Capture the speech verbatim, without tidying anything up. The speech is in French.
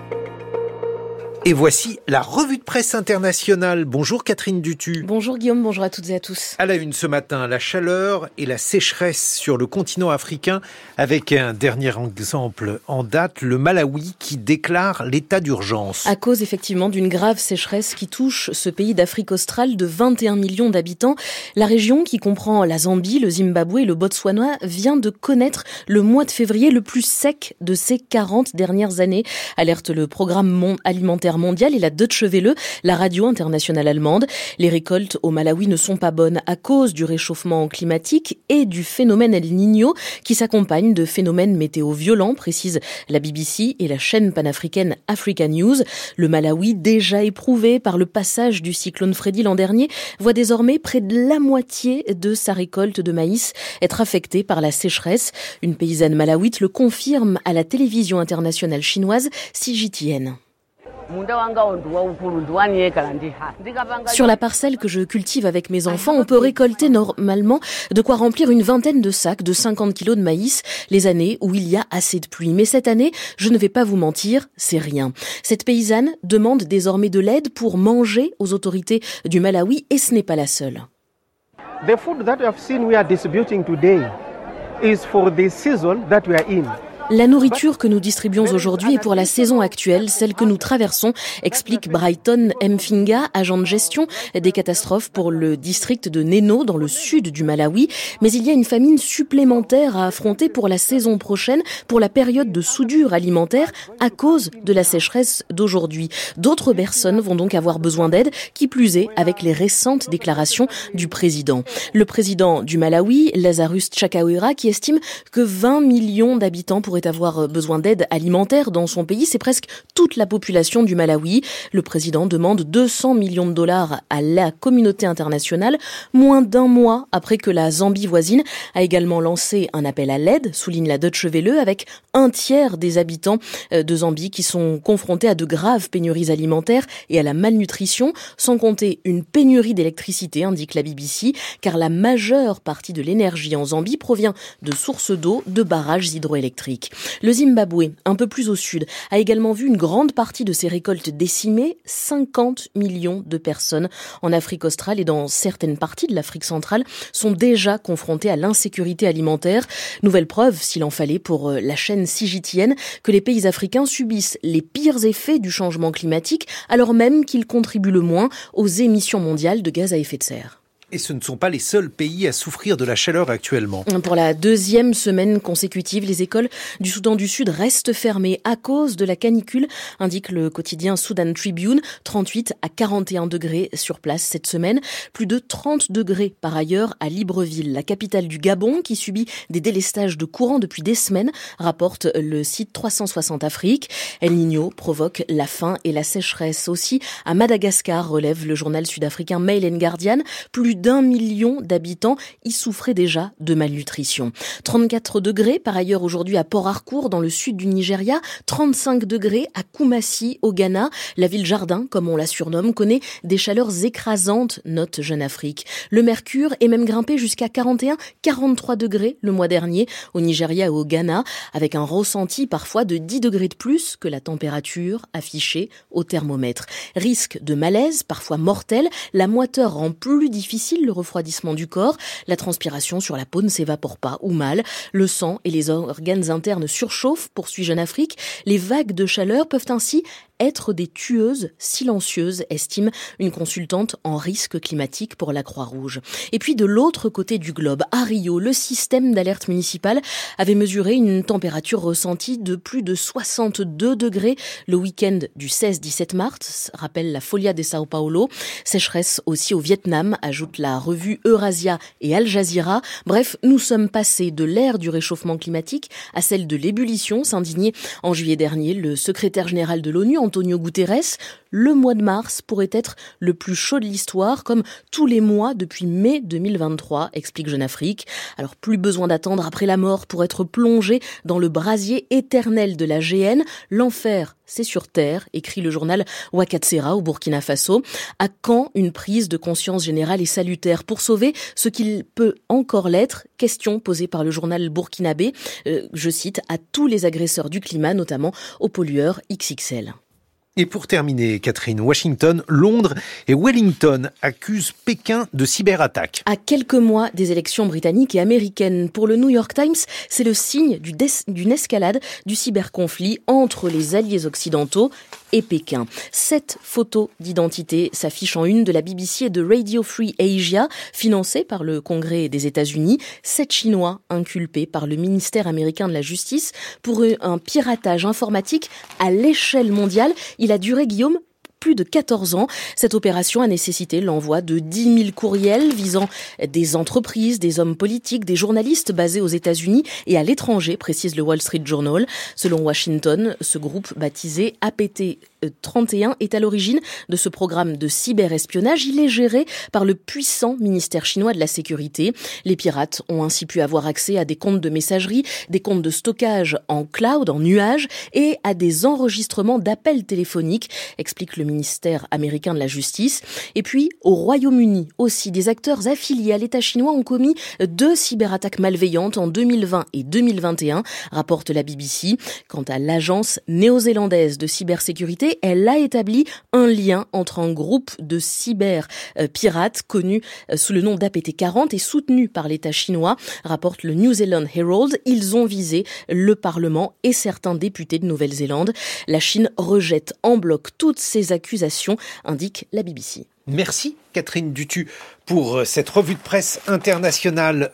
Et voici la revue de presse internationale. Bonjour Catherine Dutu. Bonjour Guillaume, bonjour à toutes et à tous. À la une ce matin, la chaleur et la sécheresse sur le continent africain, avec un dernier exemple en date, le Malawi qui déclare l'état d'urgence. À cause effectivement d'une grave sécheresse qui touche ce pays d'Afrique australe de vingt et un millions d'habitants, la région qui comprend la Zambie, le Zimbabwe et le Botswana vient de connaître le mois de février le plus sec de ces quarante dernières années, alerte le programme alimentaire mondial et la Deutsche Welle, la radio internationale allemande. Les récoltes au Malawi ne sont pas bonnes à cause du réchauffement climatique et du phénomène El Niño qui s'accompagne de phénomènes météo violents, précise la B B C et la chaîne panafricaine Africa News. Le Malawi, déjà éprouvé par le passage du cyclone Freddy l'an dernier, voit désormais près de la moitié de sa récolte de maïs être affectée par la sécheresse. Une paysanne malawite le confirme à la télévision internationale chinoise C G T N. Sur la parcelle que je cultive avec mes enfants, on peut récolter normalement de quoi remplir une vingtaine de sacs de cinquante kilos de maïs les années où il y a assez de pluie. Mais cette année, je ne vais pas vous mentir, c'est rien. Cette paysanne demande désormais de l'aide pour manger aux autorités du Malawi et ce n'est pas la seule. The food that we have seen we are distributing today is for the season that we are in. La nourriture que nous distribuons aujourd'hui est pour la saison actuelle, celle que nous traversons, explique Brighton Mfinga, agent de gestion des catastrophes pour le district de Neno dans le sud du Malawi. Mais il y a une famine supplémentaire à affronter pour la saison prochaine, pour la période de soudure alimentaire à cause de la sécheresse d'aujourd'hui. D'autres personnes vont donc avoir besoin d'aide, qui plus est avec les récentes déclarations du président. Le président du Malawi, Lazarus Chakwera, qui estime que vingt millions d'habitants pourraient avoir besoin d'aide alimentaire dans son pays. C'est presque toute la population du Malawi. Le président demande deux cents millions de dollars à la communauté internationale, moins d'un mois après que la Zambie voisine a également lancé un appel à l'aide, souligne la Deutsche Welle, avec un tiers des habitants de Zambie qui sont confrontés à de graves pénuries alimentaires et à la malnutrition, sans compter une pénurie d'électricité, indique la B B C, car la majeure partie de l'énergie en Zambie provient de sources d'eau, de barrages hydroélectriques. Le Zimbabwe, un peu plus au sud, a également vu une grande partie de ses récoltes décimées, cinquante millions de personnes en Afrique australe et dans certaines parties de l'Afrique centrale sont déjà confrontées à l'insécurité alimentaire. Nouvelle preuve, s'il en fallait, pour la chaîne C G T N, que les pays africains subissent les pires effets du changement climatique alors même qu'ils contribuent le moins aux émissions mondiales de gaz à effet de serre. Et ce ne sont pas les seuls pays à souffrir de la chaleur actuellement. Pour la deuxième semaine consécutive, les écoles du Soudan du Sud restent fermées à cause de la canicule, indique le quotidien Sudan Tribune. trente-huit à quarante et un degrés sur place cette semaine. Plus de trente degrés par ailleurs à Libreville, la capitale du Gabon, qui subit des délestages de courant depuis des semaines, rapporte le site trois cent soixante Afrique. El Niño provoque la faim et la sécheresse aussi à Madagascar, relève le journal sud-africain Mail and Guardian. Plus d'un million d'habitants y souffraient déjà de malnutrition. trente-quatre degrés par ailleurs aujourd'hui à Port Harcourt dans le sud du Nigeria, trente-cinq degrés à Kumasi au Ghana. La ville jardin, comme on la surnomme, connaît des chaleurs écrasantes, note Jeune Afrique. Le mercure est même grimpé jusqu'à quarante et un à quarante-trois degrés le mois dernier au Nigeria et au Ghana, avec un ressenti parfois de dix degrés de plus que la température affichée au thermomètre. Risque de malaise, parfois mortel, la moiteur rend plus difficile le refroidissement du corps, la transpiration sur la peau ne s'évapore pas ou mal, le sang et les organes internes surchauffent, poursuit Jeune Afrique. Les vagues de chaleur peuvent ainsi être des tueuses silencieuses, estime une consultante en risque climatique pour la Croix-Rouge. Et puis de l'autre côté du globe, à Rio, le système d'alerte municipale avait mesuré une température ressentie de plus de soixante-deux degrés le week-end du seize dix-sept mars, rappelle la Folha de Sao Paulo. Sécheresse aussi au Vietnam, ajoute la revue Eurasia et Al Jazeera. Bref, nous sommes passés de l'ère du réchauffement climatique à celle de l'ébullition, s'indignait en juillet dernier le secrétaire général de l'ONU, Antonio Guterres. Le mois de mars pourrait être le plus chaud de l'histoire, comme tous les mois depuis mai deux mille vingt-trois, explique Jeune Afrique. Alors plus besoin d'attendre après la mort pour être plongé dans le brasier éternel de la G N. L'enfer c'est sur terre, écrit le journal Ouakatsera au Burkina Faso. À quand une prise de conscience générale et salutaire pour sauver ce qu'il peut encore l'être? Question posée par le journal burkinabé, euh, je cite, à tous les agresseurs du climat, notamment aux pollueurs X X L. Et pour terminer, Catherine, Washington, Londres et Wellington accusent Pékin de cyberattaque. À quelques mois des élections britanniques et américaines, pour le New York Times, c'est le signe du des, d'une escalade du cyberconflit entre les alliés occidentaux et Pékin. Sept photos d'identité s'affichent en une de la B B C et de Radio Free Asia, financées par le Congrès des États-Unis. Sept Chinois inculpés par le ministère américain de la Justice pour un piratage informatique à l'échelle mondiale. Il a duré, Guillaume, plus de quatorze ans. Cette opération a nécessité l'envoi de dix mille courriels visant des entreprises, des hommes politiques, des journalistes basés aux États-Unis et à l'étranger, précise le Wall Street Journal. Selon Washington, ce groupe baptisé A P T trente et un est à l'origine de ce programme de cyberespionnage. Il est géré par le puissant ministère chinois de la Sécurité. Les pirates ont ainsi pu avoir accès à des comptes de messagerie, des comptes de stockage en cloud, en nuage et à des enregistrements d'appels téléphoniques, explique le ministère américain de la Justice. Et puis, au Royaume-Uni aussi, des acteurs affiliés à l'État chinois ont commis deux cyberattaques malveillantes en deux mille vingt et deux mille vingt et un, rapporte la B B C. Quant à l'agence néo-zélandaise de cybersécurité, elle a établi un lien entre un groupe de cyber-pirates connu sous le nom d'A P T quarante et soutenu par l'État chinois, rapporte le New Zealand Herald. Ils ont visé le Parlement et certains députés de Nouvelle-Zélande. La Chine rejette en bloc toutes ces accusations, indique la B B C. Merci Catherine Dutu pour cette revue de presse internationale